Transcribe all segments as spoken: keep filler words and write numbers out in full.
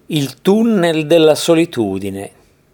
Il tunnel della solitudine.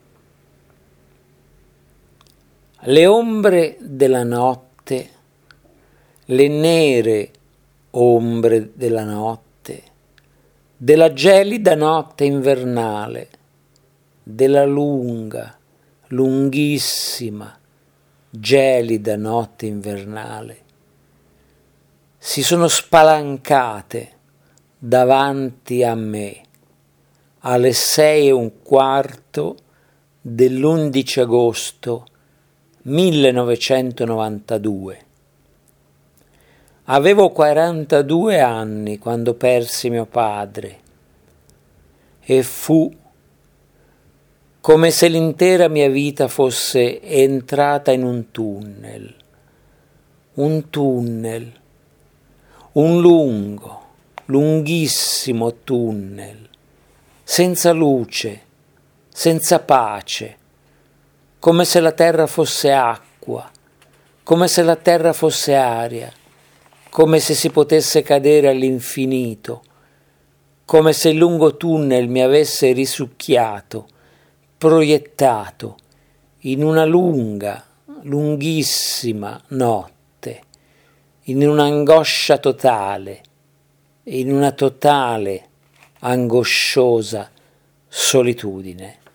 Le ombre della notte, le nere ombre della notte, della gelida notte invernale, della lunga, lunghissima, gelida notte invernale, si sono spalancate davanti a me alle sei e un quarto dell'undici agosto millenovecentonovantadue. Avevo quarantadue anni quando persi mio padre e fu come se l'intera mia vita fosse entrata in un tunnel, un tunnel, un lungo, lunghissimo tunnel, senza luce, senza pace, come se la terra fosse acqua, come se la terra fosse aria, come se si potesse cadere all'infinito, come se il lungo tunnel mi avesse risucchiato, proiettato in una lunga, lunghissima notte, in un'angoscia totale, in una totale, angosciosa solitudine.